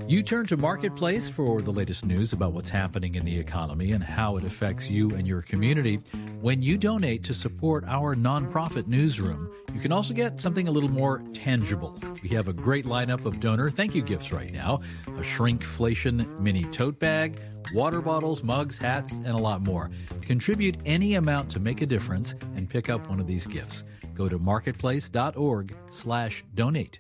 You turn to Marketplace for the latest news about what's happening in the economy and how it affects you and your community. When you donate to support our nonprofit newsroom, you can also get something a little more tangible. We have a great lineup of donor thank you gifts right now. A shrinkflation mini tote bag, water bottles, mugs, hats, and a lot more. Contribute any amount to make a difference and pick up one of these gifts. Go to marketplace.org/donate.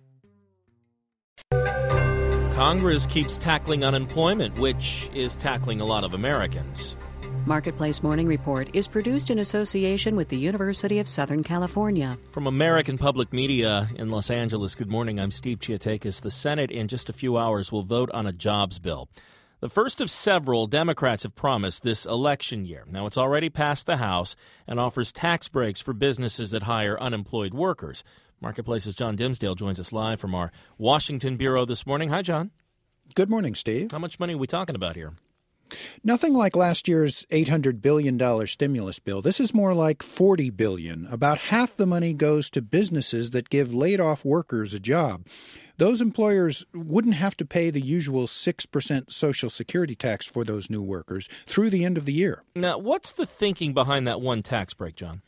Congress keeps tackling unemployment, which is tackling a lot of Americans. Marketplace Morning Report is produced in association with the University of Southern California. From American Public Media in Los Angeles, good morning. I'm Steve Chiatakis. The Senate in just a few hours will vote on a jobs bill. The first of several Democrats have promised this election year. Now, it's already passed the House and offers tax breaks for businesses that hire unemployed workers. Marketplace's John Dimsdale joins us live from our Washington bureau this morning. Hi, John. Good morning, Steve. How much money are we talking about here? Nothing like last year's $800 billion stimulus bill. This is more like $40 billion. About half the money goes to businesses that give laid-off workers a job. Those employers wouldn't have to pay the usual 6% Social Security tax for those new workers through the end of the year. Now, what's the thinking behind that one tax break, John?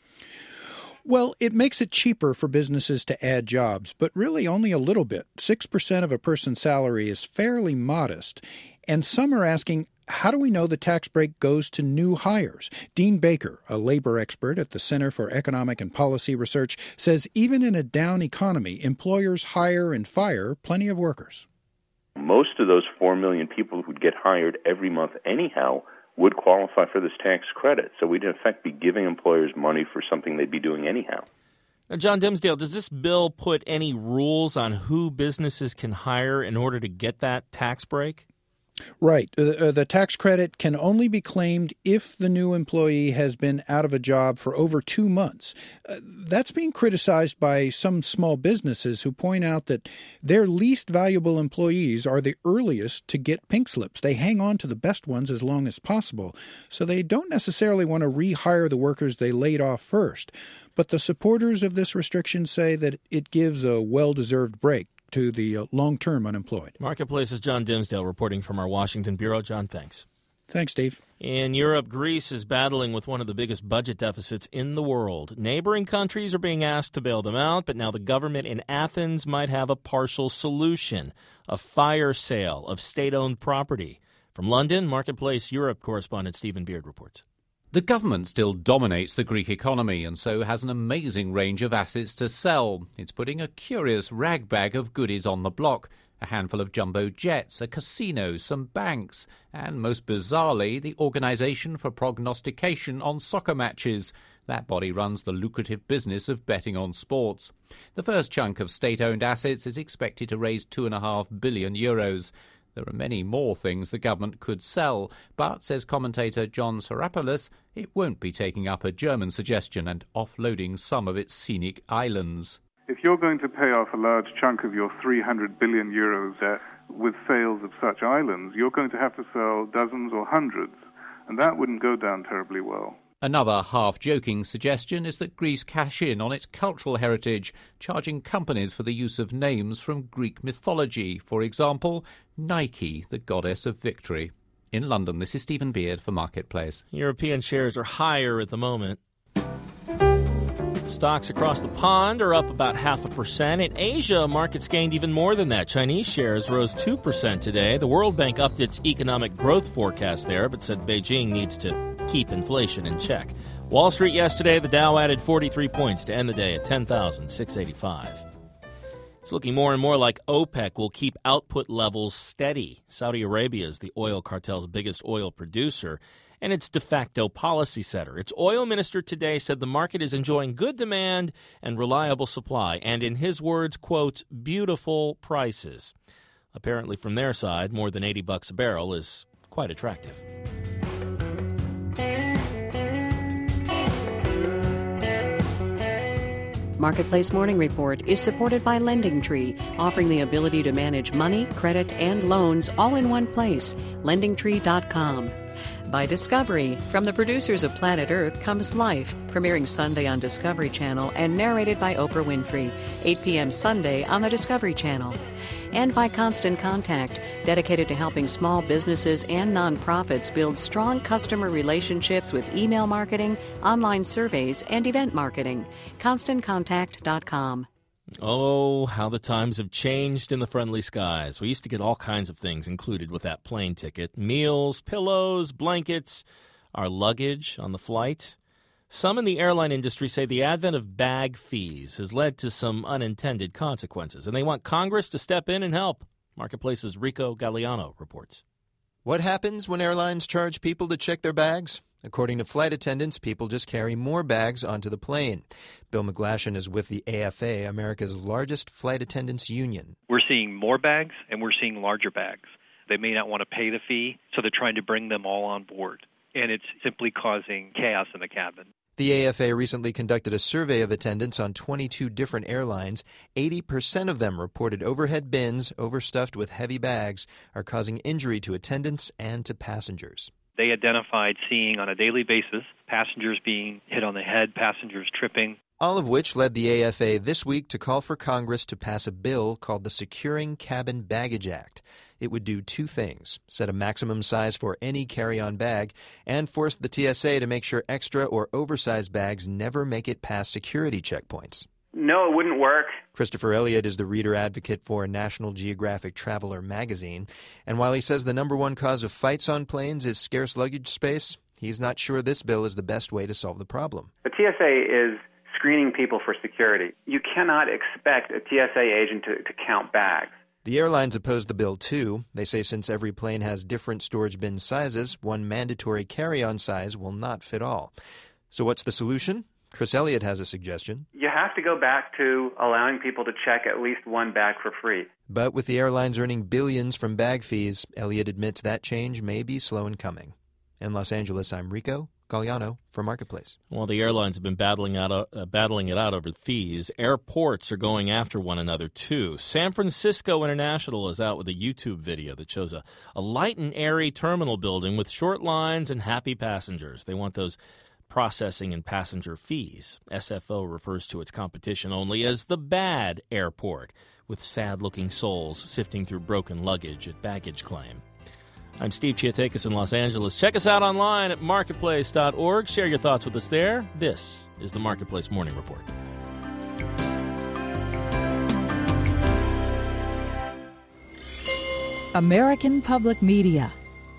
Well, it makes it cheaper for businesses to add jobs, but really only a little bit. 6% of a person's salary is fairly modest. And some are asking, how do we know the tax break goes to new hires? Dean Baker, a labor expert at the Center for Economic and Policy Research, says even in a down economy, employers hire and fire plenty of workers. Most of those 4 million people who'd get hired every month anyhow would qualify for this tax credit. So we'd in effect be giving employers money for something they'd be doing anyhow. Now, John Dimsdale, does this bill put any rules on who businesses can hire in order to get that tax break? Right. The tax credit can only be claimed if the new employee has been out of a job for over 2 months. That's being criticized by some small businesses who point out that their least valuable employees are the earliest to get pink slips. They hang on to the best ones as long as possible, so they don't necessarily want to rehire the workers they laid off first. But the supporters of this restriction say that it gives a well-deserved break to the long-term unemployed. Marketplace's John Dimsdale reporting from our Washington bureau. John, thanks. Thanks, Steve. In Europe, Greece is battling with one of the biggest budget deficits in the world. Neighboring countries are being asked to bail them out, but now the government in Athens might have a partial solution, a fire sale of state-owned property. From London, Marketplace Europe correspondent Stephen Beard reports. The government still dominates the Greek economy and so has an amazing range of assets to sell. It's putting a curious ragbag of goodies on the block. A handful of jumbo jets, a casino, some banks, and most bizarrely, the Organisation for Prognostication on Soccer Matches. That body runs the lucrative business of betting on sports. The first chunk of state-owned assets is expected to raise €2.5 billion. There are many more things the government could sell, but, says commentator John Sarapoulos, it won't be taking up a German suggestion and offloading some of its scenic islands. If you're going to pay off a large chunk of your €300 billion with sales of such islands, you're going to have to sell dozens or hundreds, and that wouldn't go down terribly well. Another half-joking suggestion is that Greece cash in on its cultural heritage, charging companies for the use of names from Greek mythology. For example, Nike, the goddess of victory. In London, this is Stephen Beard for Marketplace. European shares are higher at the moment. Stocks across the pond are up about 0.5%. In Asia, markets gained even more than that. Chinese shares rose 2% today. The World Bank upped its economic growth forecast there, but said Beijing needs to keep inflation in check. Wall Street yesterday, the Dow added 43 points to end the day at 10,685. It's looking more and more like OPEC will keep output levels steady. Saudi Arabia is the oil cartel's biggest oil producer and its de facto policy setter. Its oil minister today said the market is enjoying good demand and reliable supply, and in his words, quote, beautiful prices. Apparently from their side, more than $80 a barrel is quite attractive. Marketplace Morning Report is supported by LendingTree, offering the ability to manage money, credit, and loans all in one place. LendingTree.com. By Discovery. From the producers of Planet Earth comes Life, premiering Sunday on Discovery Channel and narrated by Oprah Winfrey, 8 p.m. Sunday on the Discovery Channel. And by Constant Contact, dedicated to helping small businesses and nonprofits build strong customer relationships with email marketing, online surveys, and event marketing. ConstantContact.com. Oh, how the times have changed in the friendly skies. We used to get all kinds of things included with that plane ticket. Meals, pillows, blankets, our luggage on the flight. Some in the airline industry say the advent of bag fees has led to some unintended consequences, and they want Congress to step in and help. Marketplace's Rico Galliano reports. What happens when airlines charge people to check their bags? According to flight attendants, people just carry more bags onto the plane. Bill McGlashan is with the AFA, America's largest flight attendants union. We're seeing more bags and we're seeing larger bags. They may not want to pay the fee, so they're trying to bring them all on board. And it's simply causing chaos in the cabin. The AFA recently conducted a survey of attendants on 22 different airlines. 80% of them reported overhead bins, overstuffed with heavy bags, are causing injury to attendants and to passengers. They identified seeing on a daily basis passengers being hit on the head, passengers tripping. All of which led the AFA this week to call for Congress to pass a bill called the Securing Cabin Baggage Act. It would do two things: set a maximum size for any carry-on bag and force the TSA to make sure extra or oversized bags never make it past security checkpoints. No, it wouldn't work. Christopher Elliott is the reader advocate for National Geographic Traveler magazine. And while he says the number one cause of fights on planes is scarce luggage space, he's not sure this bill is the best way to solve the problem. The TSA is screening people for security. You cannot expect a TSA agent to count bags. The airlines oppose the bill, too. They say since every plane has different storage bin sizes, one mandatory carry-on size will not fit all. So what's the solution? Chris Elliott has a suggestion. You have to go back to allowing people to check at least one bag for free. But with the airlines earning billions from bag fees, Elliott admits that change may be slow in coming. In Los Angeles, I'm Rico Galliano for Marketplace. While the airlines have been battling it out over fees, airports are going after one another, too. San Francisco International is out with a YouTube video that shows a light and airy terminal building with short lines and happy passengers. They want those processing and passenger fees. SFO refers to its competition only as the bad airport, with sad-looking souls sifting through broken luggage at baggage claim. I'm Steve Chiatakis in Los Angeles. Check us out online at marketplace.org. Share your thoughts with us there. This is the Marketplace Morning Report. American Public Media.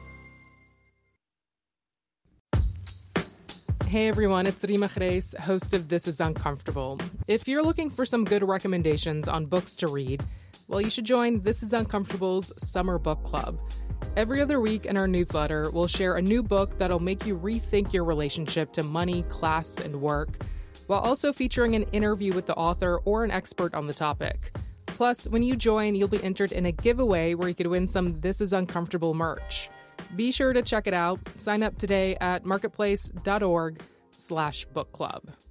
Hey everyone, it's Rima Khreis, host of This Is Uncomfortable. If you're looking for some good recommendations on books to read, well, you should join This Is Uncomfortable's Summer Book Club. Every other week in our newsletter, we'll share a new book that'll make you rethink your relationship to money, class, and work, while also featuring an interview with the author or an expert on the topic. Plus, when you join, you'll be entered in a giveaway where you could win some This Is Uncomfortable merch. Be sure to check it out. Sign up today at marketplace.org/book club.